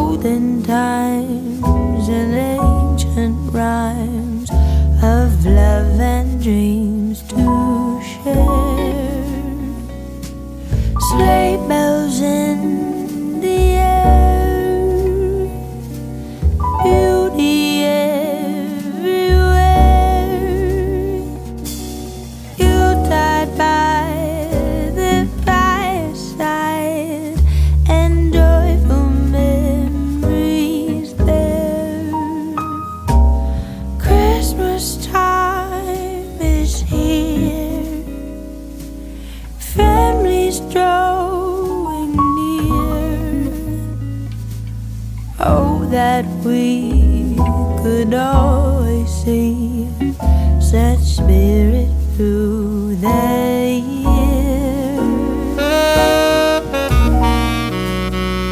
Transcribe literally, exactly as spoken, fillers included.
olden times and ancient rhymes of love and dreams to share. Sleigh bells in the air, beauty everywhere. Yuletide by the fireside and joyful memories there. Christmas time is here, families drawing near. Oh, that we could always see such spirit through the